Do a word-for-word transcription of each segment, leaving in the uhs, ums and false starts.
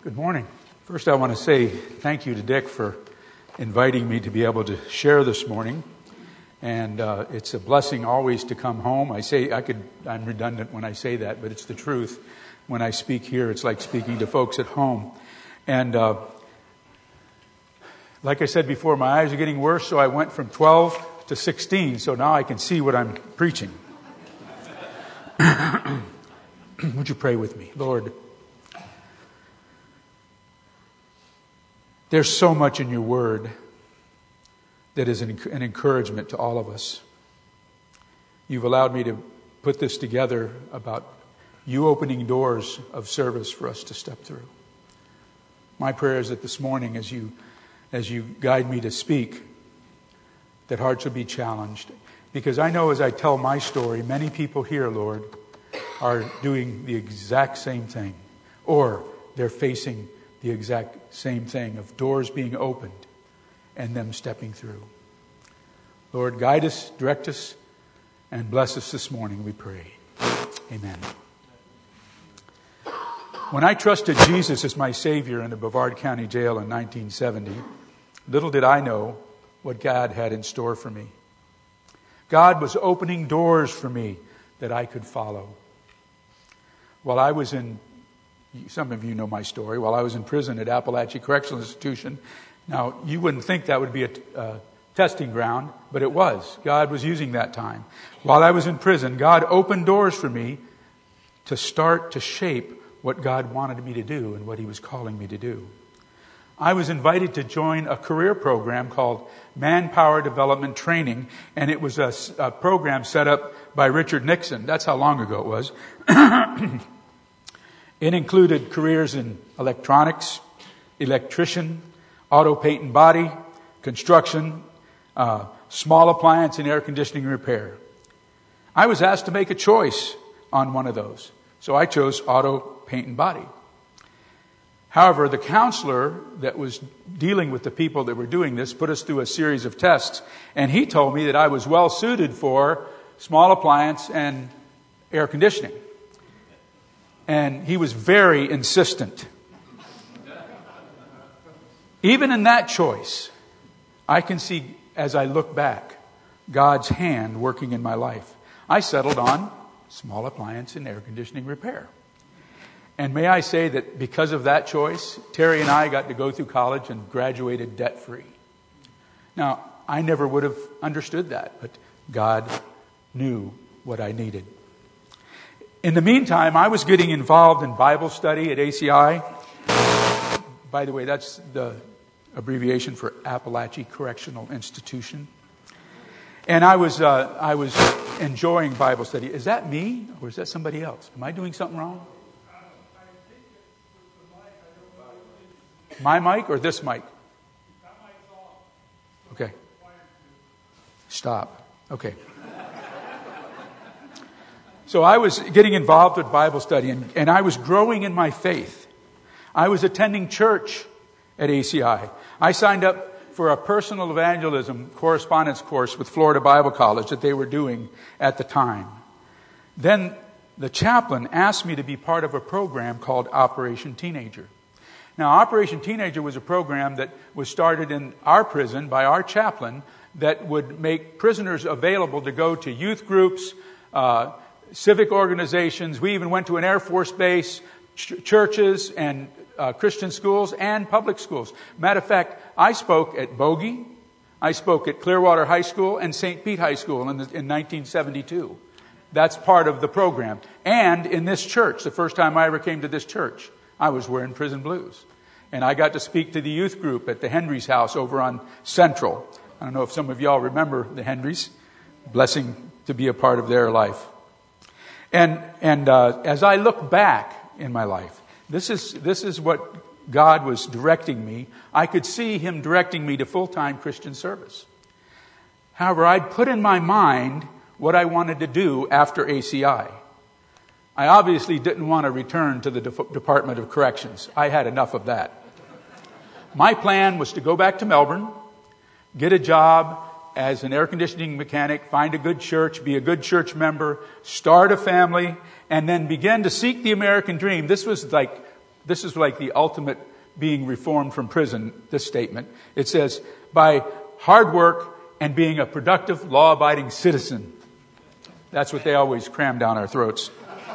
Good morning. First, I want to say thank you to Dick for inviting me to be able to share this morning. And uh, it's a blessing always to come home. I say I could. I'm redundant when I say that, but it's the truth. When I speak here, it's like speaking to folks at home. And uh, like I said before, my eyes are getting worse, so I went from twelve to sixteen. So now I can see what I'm preaching. Would you pray with me, Lord? There's so much in your word that is an, an encouragement to all of us. You've allowed me to put this together about you opening doors of service for us to step through. My prayer is that this morning, as you as you guide me to speak, that hearts will be challenged. Because I know as I tell my story, many people here, Lord, are doing the exact same thing. Or they're facing the exact same thing of doors being opened and them stepping through. Lord, guide us, direct us, and bless us this morning, we pray. Amen. When I trusted Jesus as my Savior in the Brevard County Jail in nineteen seventy, little did I know what God had in store for me. God was opening doors for me that I could follow. While I was in, some of you know my story, while I was in prison at Appalachia Correctional Institution, now you wouldn't think that would be a uh, testing ground, but it was. God was using that time. While I was in prison, God opened doors for me to start to shape what God wanted me to do and what He was calling me to do. I was invited to join a career program called Manpower Development Training, and it was a, a program set up by Richard Nixon. That's how long ago it was. It included careers in electronics, electrician, auto paint and body, construction, uh, small appliance and air conditioning repair. I was asked to make a choice on one of those. So I chose auto paint and body. However, the counselor that was dealing with the people that were doing this put us through a series of tests, and he told me that I was well suited for small appliance and air conditioning. And he was very insistent. Even in that choice, I can see, as I look back, God's hand working in my life. I settled on small appliance and air conditioning repair. And may I say that because of that choice, Terry and I got to go through college and graduated debt-free. Now, I never would have understood that, but God knew what I needed. In the meantime, I was getting involved in Bible study at A C I. By the way, that's the abbreviation for Appalachia Correctional Institution. And I was uh, I was enjoying Bible study. Is that me or is that somebody else? Am I doing something wrong? My mic or this mic? Okay. Stop. Okay. So I was getting involved with Bible study, and, and I was growing in my faith. I was attending church at A C I. I signed up for a personal evangelism correspondence course with Florida Bible College that they were doing at the time. Then the chaplain asked me to be part of a program called Operation Teenager. Now, Operation Teenager was a program that was started in our prison by our chaplain that would make prisoners available to go to youth groups, uh, civic organizations. We even went to an Air Force base, ch- churches, and uh, Christian schools, and public schools. Matter of fact, I spoke at Bogey, I spoke at Clearwater High School, and Saint Pete High School in, the, in nineteen seventy-two. That's part of the program. And in this church, the first time I ever came to this church, I was wearing prison blues. And I got to speak to the youth group at the Henry's house over on Central. I don't know if some of y'all remember the Henrys. Blessing to be a part of their life. And and uh, as I look back in my life, this is this is what God was directing me. I could see Him directing me to full-time Christian service. However, I'd put in my mind what I wanted to do after A C I. I obviously didn't want to return to the De- Department of Corrections. I had enough of that. My plan was to go back to Melbourne, get a job as an air conditioning mechanic, find a good church, be a good church member, start a family, and then begin to seek the American dream. This was like This is like the ultimate being reformed from prison, this statement. It says, by hard work and being a productive, law-abiding citizen. That's what they always cram down our throats.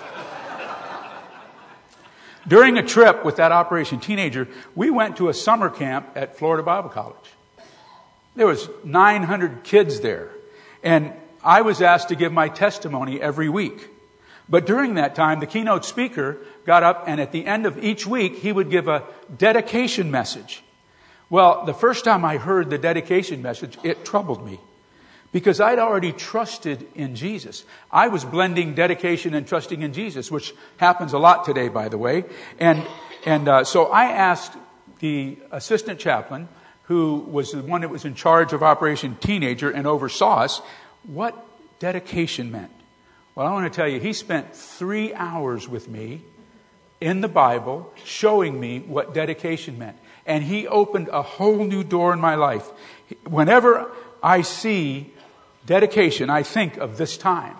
During a trip with that Operation Teenager, we went to a summer camp at Florida Bible College. There was nine hundred kids there. And I was asked to give my testimony every week. But during that time, the keynote speaker got up, and at the end of each week, he would give a dedication message. Well, the first time I heard the dedication message, it troubled me. Because I'd already trusted in Jesus. I was blending dedication and trusting in Jesus, which happens a lot today, by the way. And and uh, so I asked the assistant chaplain, who was the one that was in charge of Operation Teenager and oversaw us, what dedication meant. Well, I want to tell you, he spent three hours with me in the Bible showing me what dedication meant. And he opened a whole new door in my life. Whenever I see dedication, I think of this time.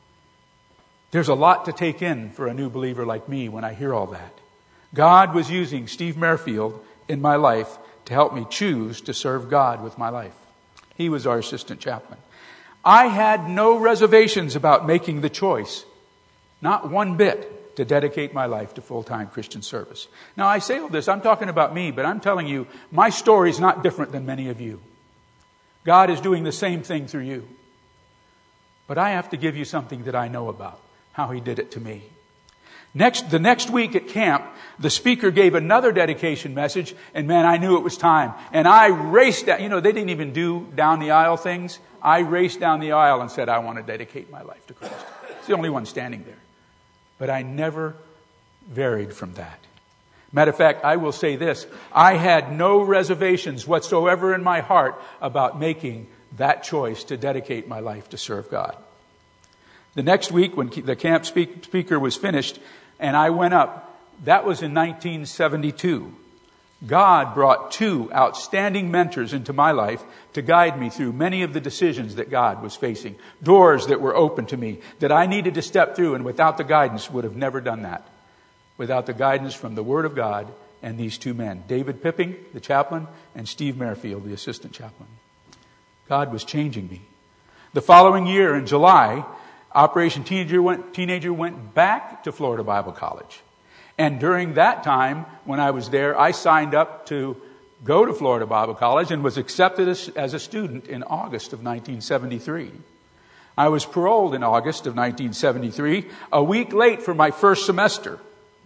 There's a lot to take in for a new believer like me when I hear all that. God was using Steve Merfield in my life to help me choose to serve God with my life. He was our assistant chaplain. I had no reservations about making the choice, not one bit, to dedicate my life to full-time Christian service. Now, I say all this, I'm talking about me, but I'm telling you, my story is not different than many of you. God is doing the same thing through you. But I have to give you something that I know about, how He did it to me. Next, the next week at camp, the speaker gave another dedication message, and man, I knew it was time. And I raced down, you know, they didn't even do down the aisle things. I raced down the aisle and said, I want to dedicate my life to Christ. It's the only one standing there. But I never varied from that. Matter of fact, I will say this. I had no reservations whatsoever in my heart about making that choice to dedicate my life to serve God. The next week, when the camp speak, speaker was finished and I went up, that was in nineteen seventy-two. God brought two outstanding mentors into my life to guide me through many of the decisions that God was facing. Doors that were open to me that I needed to step through, and without the guidance would have never done that. Without the guidance from the Word of God and these two men, David Pipping, the chaplain, and Steve Merfield, the assistant chaplain. God was changing me. The following year in July, Operation Teenager went, Teenager went back to Florida Bible College. And during that time, when I was there, I signed up to go to Florida Bible College and was accepted as, as a student in August of nineteen seventy-three. I was paroled in August of nineteen seventy-three, a week late for my first semester.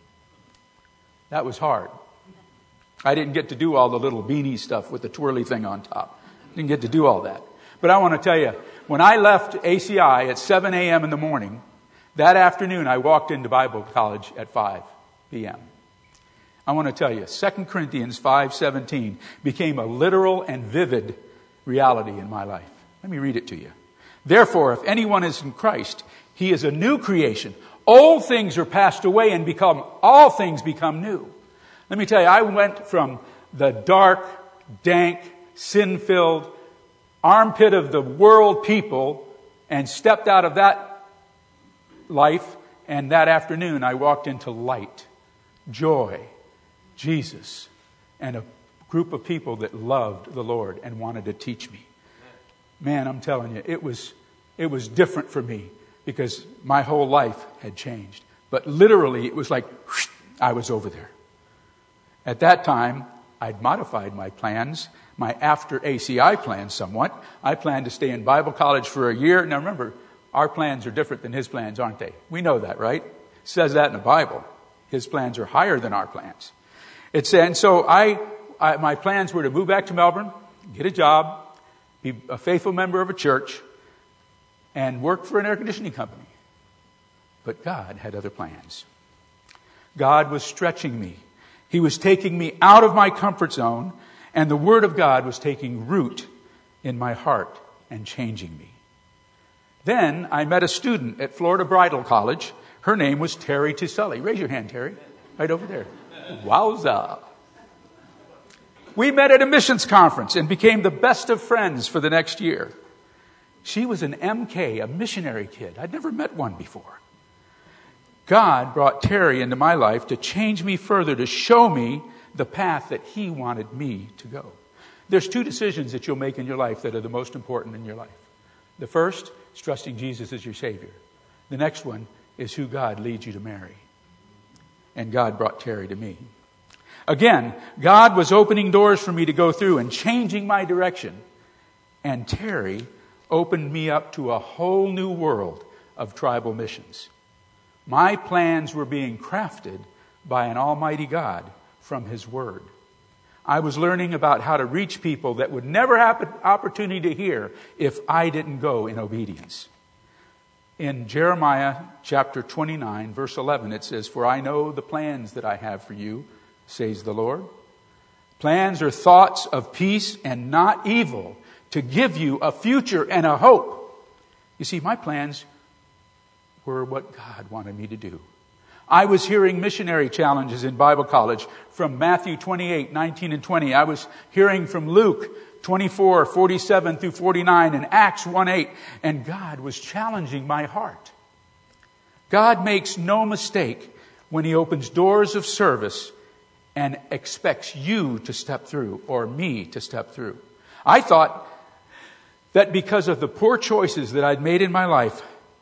That was hard. I didn't get to do all the little beanie stuff with the twirly thing on top. Didn't get to do all that. But I want to tell you, when I left A C I at seven a.m. in the morning, that afternoon I walked into Bible College at five p.m. I want to tell you, Second Corinthians five seventeen became a literal and vivid reality in my life. Let me read it to you. Therefore, if anyone is in Christ, he is a new creation. Old things are passed away and become, all things become new. Let me tell you, I went from the dark, dank, sin-filled armpit of the world people and stepped out of that life, and that afternoon I walked into light, joy, Jesus, and a group of people that loved the Lord and wanted to teach me. Man, I'm telling you, it was it was different for me because my whole life had changed. But literally, it was like whoosh, I was over there. At that time, I'd modified my plans, my after A C I plans somewhat. I planned to stay in Bible college for a year. Now remember, our plans are different than his plans, aren't they? We know that, right? It says that in the Bible. His plans are higher than our plans. It said, and so I, I, my plans were to move back to Melbourne, get a job, be a faithful member of a church, and work for an air conditioning company. But God had other plans. God was stretching me. He was taking me out of my comfort zone, and the Word of God was taking root in my heart and changing me. Then I met a student at Florida Bridal College. Her name was Terry Tiselli. Raise your hand, Terry. Right over there. Wowza. We met at a missions conference and became the best of friends for the next year. She was an M K, a missionary kid. I'd never met one before. God brought Terry into my life to change me further, to show me the path that He wanted me to go. There's two decisions that you'll make in your life that are the most important in your life. The first is trusting Jesus as your Savior. The next one is who God leads you to marry. And God brought Terry to me. Again, God was opening doors for me to go through and changing my direction. And Terry opened me up to a whole new world of tribal missions. My plans were being crafted by an almighty God from His Word. I was learning about how to reach people that would never have an opportunity to hear if I didn't go in obedience. In Jeremiah chapter twenty-nine, verse eleven, it says, "For I know the plans that I have for you, says the Lord. Plans are thoughts of peace and not evil, to give you a future and a hope." You see, my plans were what God wanted me to do. I was hearing missionary challenges in Bible college from Matthew twenty-eight, nineteen and twenty. I was hearing from Luke twenty-four, forty-seven through forty-nine and Acts one eight. And God was challenging my heart. God makes no mistake when He opens doors of service and expects you to step through or me to step through. I thought that because of the poor choices that I'd made in my life,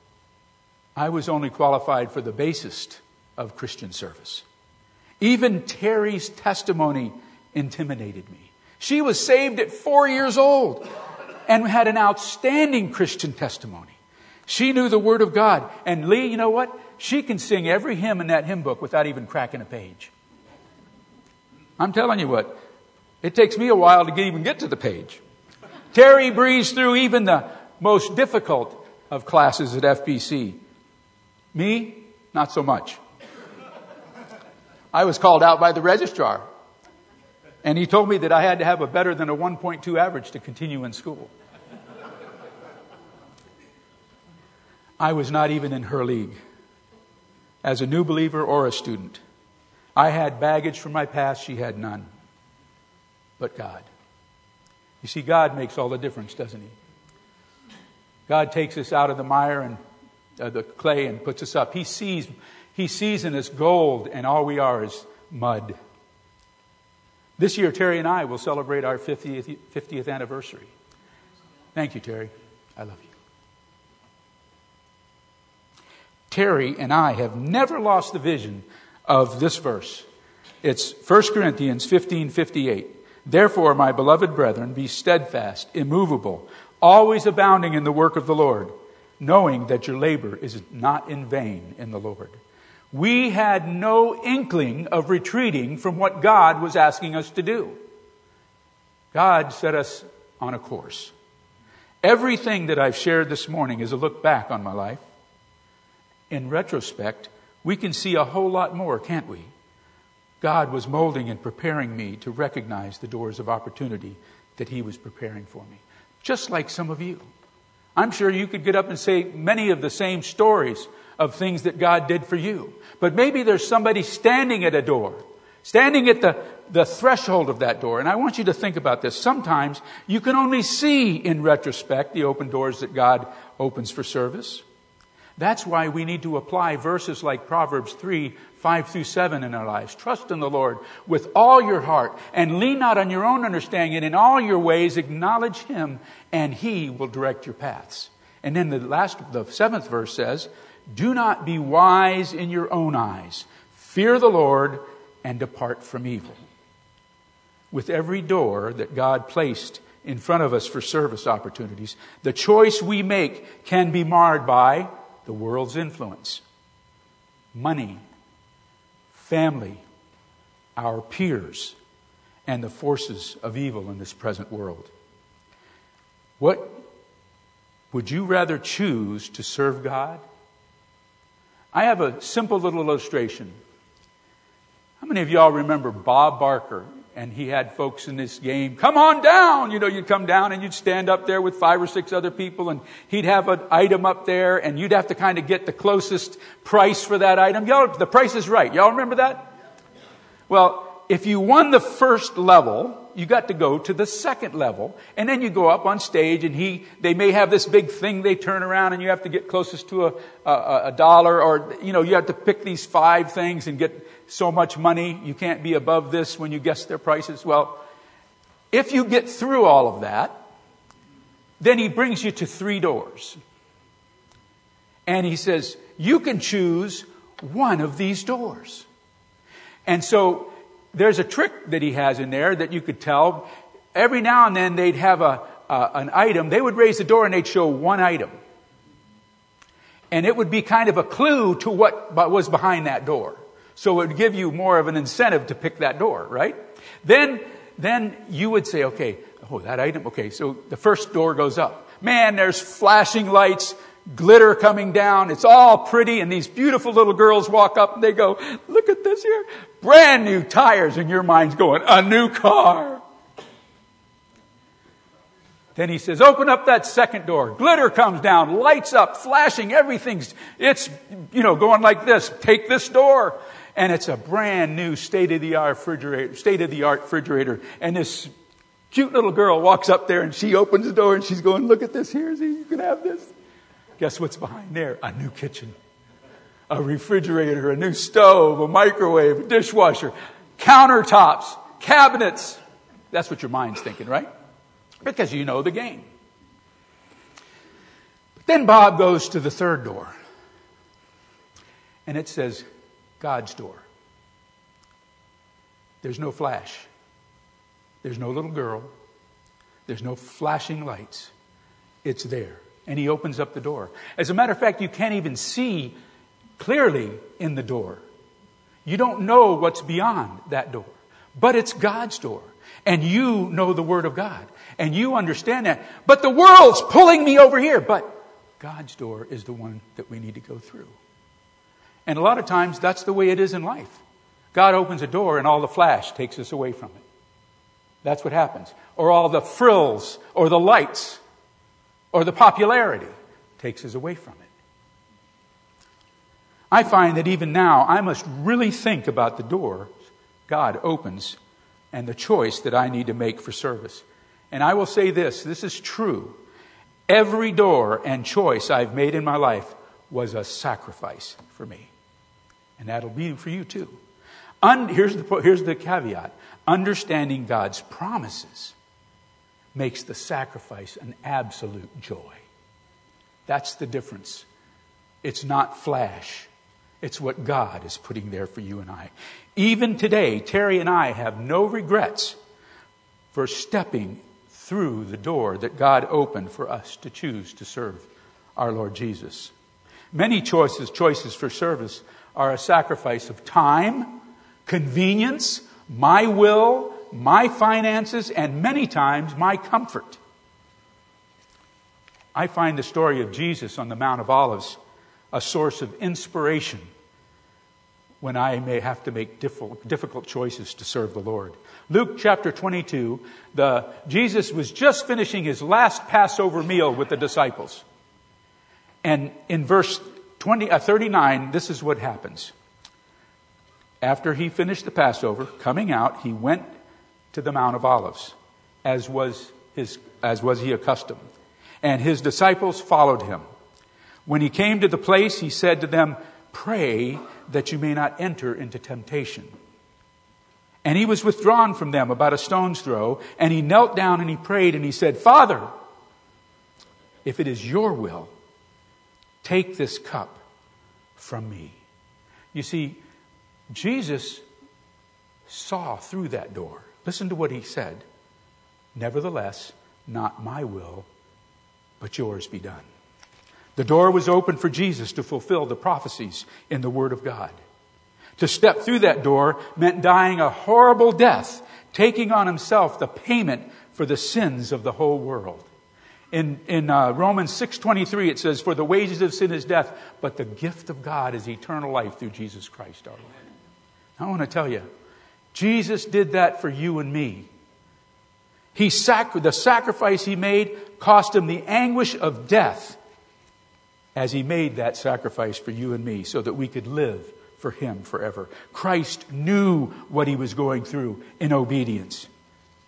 I was only qualified for the basest of Christian service. Even Terry's testimony intimidated me. She was saved at four years old and had an outstanding Christian testimony. She knew the Word of God. And Lee, you know what? She can sing every hymn in that hymn book without even cracking a page. I'm telling you what, it takes me a while to get, even get to the page. Terry breezed through even the most difficult of classes at F B C. Me, not so much. I was called out by the registrar. And he told me that I had to have a better than a one point two average to continue in school. I was not even in her league. As a new believer or a student, I had baggage from my past. She had none. But God. You see, God makes all the difference, doesn't He? God takes us out of the mire and uh, the clay and puts us up. He sees, He sees in us gold, and all we are is mud. This year, Terry and I will celebrate our fiftieth, fiftieth anniversary. Thank you, Terry. I love you. Terry and I have never lost the vision of this verse. It's First Corinthians fifteen fifty-eight. "Therefore, my beloved brethren, be steadfast, immovable, always abounding in the work of the Lord, knowing that your labor is not in vain in the Lord." We had no inkling of retreating from what God was asking us to do. God set us on a course. Everything that I've shared this morning is a look back on my life. In retrospect, we can see a whole lot more, can't we? God was molding and preparing me to recognize the doors of opportunity that He was preparing for me. Just like some of you. I'm sure you could get up and say many of the same stories of things that God did for you. But maybe there's somebody standing at a door, standing at the, the threshold of that door. And I want you to think about this. Sometimes you can only see in retrospect the open doors that God opens for service. That's why we need to apply verses like Proverbs three, five through seven in our lives. Trust in the Lord with all your heart and lean not on your own understanding. In all your ways acknowledge Him and He will direct your paths. And then the last, the seventh verse says, "Do not be wise in your own eyes. Fear the Lord and depart from evil." With every door that God placed in front of us for service opportunities, the choice we make can be marred by the world's influence, money, family, our peers, and the forces of evil in this present world. What would you rather choose to serve God? I have a simple little illustration. How many of y'all remember Bob Barker? And he had folks in this game, come on down. You know, you'd come down and you'd stand up there with five or six other people and he'd have an item up there and you'd have to kind of get the closest price for that item. Y'all, the price is right. Y'all remember that? Well, if you won the first level, you got to go to the second level, and then you go up on stage, and he, they may have this big thing they turn around, and you have to get closest to a, a, a dollar, or, you know, you have to pick these five things and get so much money. You can't be above this when you guess their prices. Well, if you get through all of that, then he brings you to three doors. And he says, you can choose one of these doors. And so there's a trick that he has in there that you could tell. Every now and then they'd have a, uh, an item. They would raise the door and they'd show one item. And it would be kind of a clue to what was behind that door. So it would give you more of an incentive to pick that door, right? Then, then you would say, okay, oh, that item. Okay, so the first door goes up. Man, there's flashing lights, glitter coming down. It's all pretty. And these beautiful little girls walk up and they go, look at this here. Brand new tires. And your mind's going, a new car. Then he says, open up that second door. Glitter comes down, lights up, flashing, everything's, it's, you know, going like this. Take this door. And it's a brand new state-of-the-art refrigerator, state-of-the-art refrigerator. And this cute little girl walks up there and she opens the door and she's going, look at this here. See, you can have this. Guess what's behind there? A new kitchen, a refrigerator, a new stove, a microwave, a dishwasher, countertops, cabinets. That's what your mind's thinking, right? Because you know the game. But then Bob goes to the third door. And it says, God's door. There's no flash. There's no little girl. There's no flashing lights. It's there. And he opens up the door. As a matter of fact, you can't even see clearly in the door. You don't know what's beyond that door. But it's God's door. And you know the Word of God. And you understand that. But the world's pulling me over here. But God's door is the one that we need to go through. And a lot of times that's the way it is in life. God opens a door and all the flash takes us away from it. That's what happens. Or all the frills or the lights or the popularity takes us away from it. I find that even now I must really think about the door God opens and the choice that I need to make for service. And I will say this, this is true. Every door and choice I've made in my life was a sacrifice for me. And that'll be for you too. Un- here's the, here's the caveat. Understanding God's promises makes the sacrifice an absolute joy. That's the difference. It's not flash. It's what God is putting there for you and I. Even today, Terry and I have no regrets for stepping through the door that God opened for us to choose to serve our Lord Jesus. Many choices, choices for service are a sacrifice of time, convenience, my will, my finances, and many times my comfort. I find the story of Jesus on the Mount of Olives a source of inspiration when I may have to make difficult choices to serve the Lord. Luke chapter twenty-two, the, Jesus was just finishing his last Passover meal with the disciples. And in verse twenty, uh, thirty-nine, this is what happens. After he finished the Passover, coming out, he went to the Mount of Olives, as was his, as was he accustomed. And his disciples followed him. When he came to the place, he said to them, "Pray that you may not enter into temptation." And he was withdrawn from them about a stone's throw, and he knelt down and he prayed and he said, "Father, if it is your will, take this cup from me." You see, Jesus saw through that door. Listen to what he said. "Nevertheless, not my will, but yours be done." The door was open for Jesus to fulfill the prophecies in the Word of God. To step through that door meant dying a horrible death, taking on himself the payment for the sins of the whole world. In, in uh, Romans six twenty-three, it says, "For the wages of sin is death, but the gift of God is eternal life through Jesus Christ our Lord." I want to tell you, Jesus did that for you and me. He sac- the sacrifice he made cost him the anguish of death as he made that sacrifice for you and me so that we could live for him forever. Christ knew what he was going through in obedience.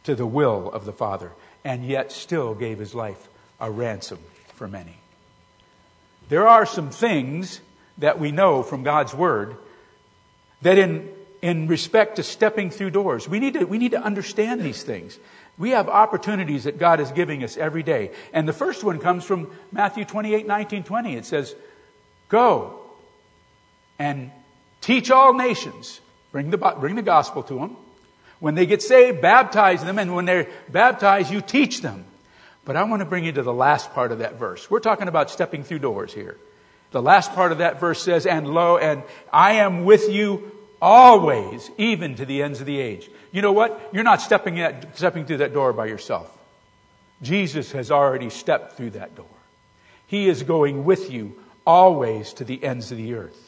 to the will of the Father, and yet still gave his life a ransom for many. There are some things that we know from God's Word that in, in respect to stepping through doors, we need to, we need to understand these things. We have opportunities that God is giving us every day. And the first one comes from Matthew twenty-eight, nineteen, twenty. It says, go and teach all nations. Bring the, bring the gospel to them. When they get saved, baptize them. And when they're baptized, you teach them. But I want to bring you to the last part of that verse. We're talking about stepping through doors here. The last part of that verse says, and lo, and I am with you always, even to the ends of the age. You know what? You're not stepping that, stepping through that door by yourself. Jesus has already stepped through that door. He is going with you always to the ends of the earth.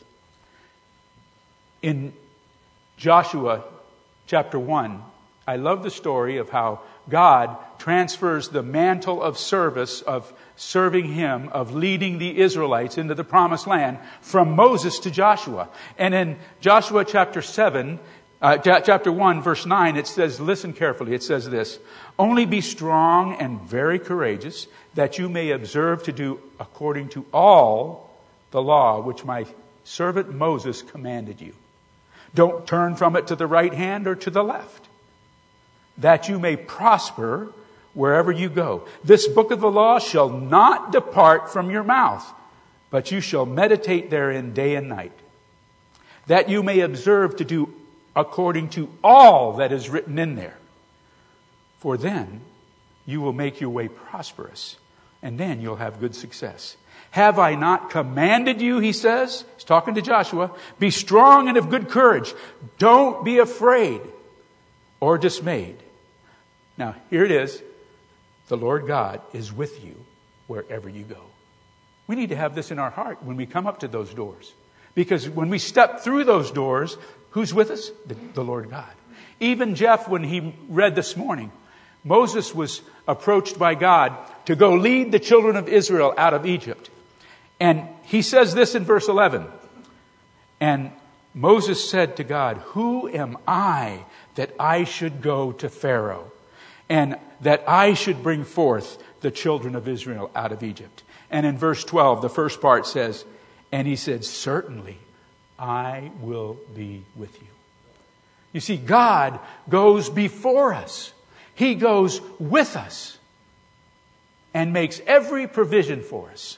In Joshua chapter one, I love the story of how God transfers the mantle of service, of serving Him, of leading the Israelites into the promised land from Moses to Joshua. And in Joshua chapter seven, uh, chapter one, verse nine, it says, listen carefully, it says this, only be strong and very courageous, that you may observe to do according to all the law which my servant Moses commanded you. Don't turn from it to the right hand or to the left, that you may prosper wherever you go. This book of the law shall not depart from your mouth, but you shall meditate therein day and night, that you may observe to do according to all that is written in there. For then you will make your way prosperous, and then you'll have good success. Have I not commanded you, he says, he's talking to Joshua, be strong and of good courage. Don't be afraid or dismayed. Now, here it is. The Lord God is with you wherever you go. We need to have this in our heart when we come up to those doors. Because when we step through those doors, who's with us? The, the Lord God. Even Jeff, when he read this morning, Moses was approached by God to go lead the children of Israel out of Egypt. And he says this in verse eleven. And Moses said to God, who am I that I should go to Pharaoh, and that I should bring forth the children of Israel out of Egypt? And in verse twelve, the first part says, and he said, certainly I will be with you. You see, God goes before us. He goes with us and makes every provision for us.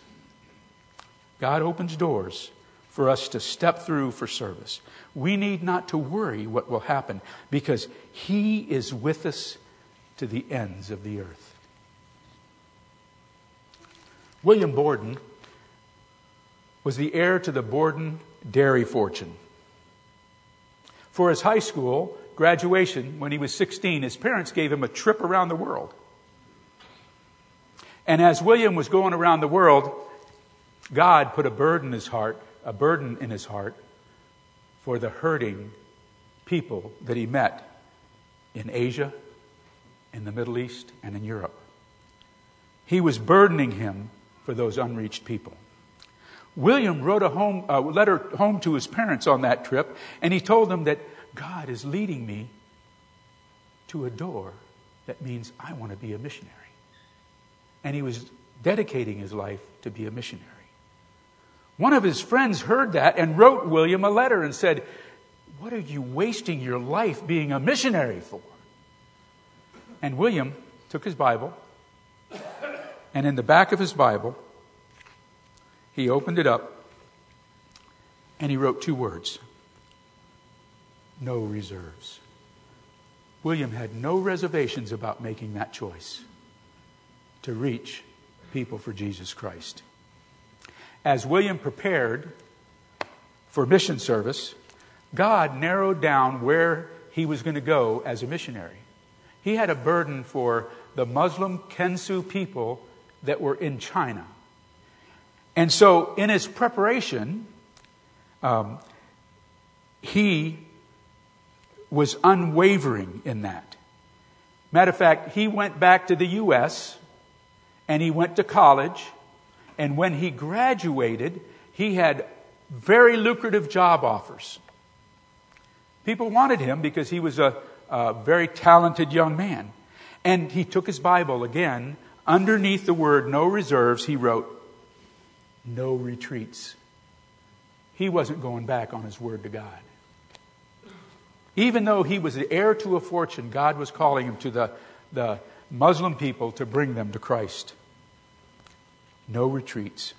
God opens doors for us to step through for service. We need not to worry what will happen, because He is with us to the ends of the earth. William Borden was the heir to the Borden dairy fortune. For his high school graduation, when he was sixteen, his parents gave him a trip around the world. And as William was going around the world, God put a burden in his heart, a burden in his heart for the hurting people that he met in Asia, in the Middle East, and in Europe. He was burdening him for those unreached people. William wrote a, home, a letter home to his parents on that trip, and he told them that God is leading me to a door that means I want to be a missionary. And he was dedicating his life to be a missionary. One of his friends heard that and wrote William a letter and said, what are you wasting your life being a missionary for? And William took his Bible, and in the back of his Bible, he opened it up, and he wrote two words: no reserves. William had no reservations about making that choice to reach people for Jesus Christ. As William prepared for mission service, God narrowed down where he was going to go as a missionary. He had a burden for the Muslim Khensu people that were in China. And so in his preparation, um, he was unwavering in that. Matter of fact, he went back to the U S and he went to college. And when he graduated, he had very lucrative job offers. People wanted him because he was a, a very talented young man. And he took his Bible again. Underneath the word no reserves, he wrote, no retreats. He wasn't going back on his word to God. Even though he was the heir to a fortune, God was calling him to the, the Muslim people to bring them to Christ. No retreats.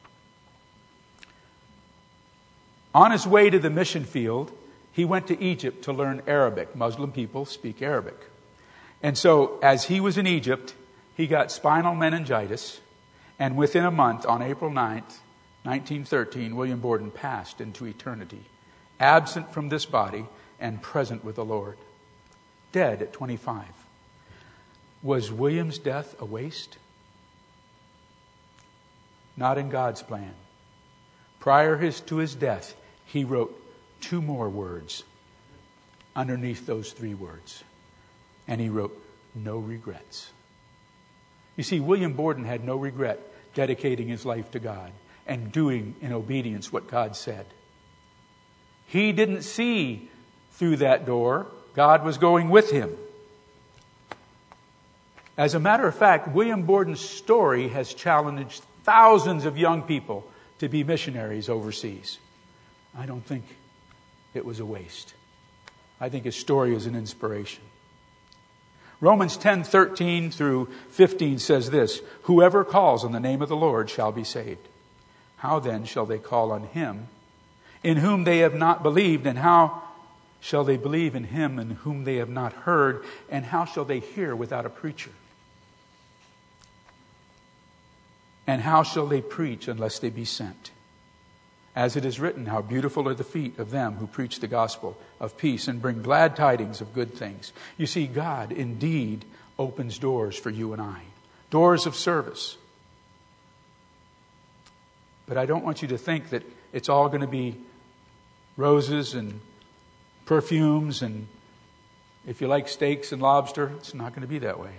On his way to the mission field, he went to Egypt to learn Arabic. Muslim people speak Arabic. And so, as he was in Egypt, he got spinal meningitis. And within a month, on April ninth, nineteen thirteen, William Borden passed into eternity, absent from this body and present with the Lord, dead at twenty-five. Was William's death a waste? Not in God's plan. Prior his, to his death, he wrote two more words underneath those three words. And he wrote, no regrets. You see, William Borden had no regret dedicating his life to God and doing in obedience what God said. He didn't see through that door. God was going with him. As a matter of fact, William Borden's story has challenged thousands of young people to be missionaries overseas. I don't think it was a waste. I think his story is an inspiration. Romans ten thirteen through fifteen says this, whoever calls on the name of the Lord shall be saved. How then shall they call on him in whom they have not believed? And how shall they believe in him in whom they have not heard? And how shall they hear without a preacher? And how shall they preach unless they be sent? As it is written, how beautiful are the feet of them who preach the gospel of peace and bring glad tidings of good things. You see, God indeed opens doors for you and I. Doors of service. But I don't want you to think that it's all going to be roses and perfumes and, if you like steaks and lobster, it's not going to be that way.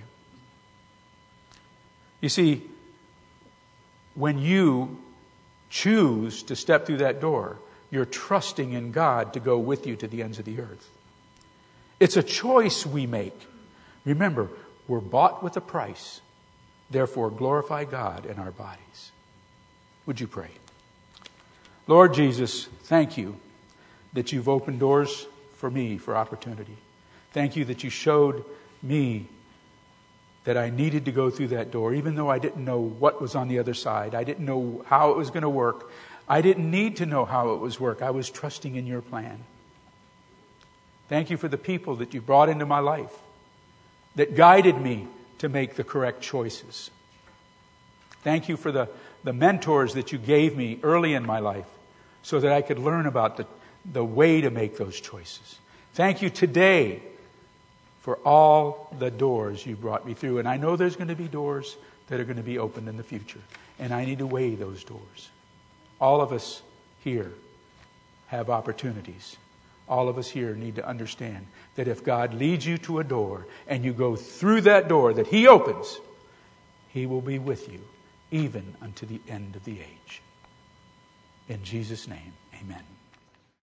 You see, when you choose to step through that door, you're trusting in God to go with you to the ends of the earth. It's a choice we make. Remember, we're bought with a price. Therefore, glorify God in our bodies. Would you pray? Lord Jesus, thank you that you've opened doors for me for opportunity. Thank you that you showed me that I needed to go through that door, even though I didn't know what was on the other side. I didn't know how it was going to work. I didn't need to know how it was work. I was trusting in your plan. Thank you for the people that you brought into my life that guided me to make the correct choices. Thank you for the, the mentors that you gave me early in my life so that I could learn about the, the way to make those choices. Thank you today for all the doors you brought me through. And I know there's going to be doors that are going to be opened in the future. And I need to weigh those doors. All of us here have opportunities. All of us here need to understand that if God leads you to a door and you go through that door that He opens, He will be with you even unto the end of the age. In Jesus' name, amen.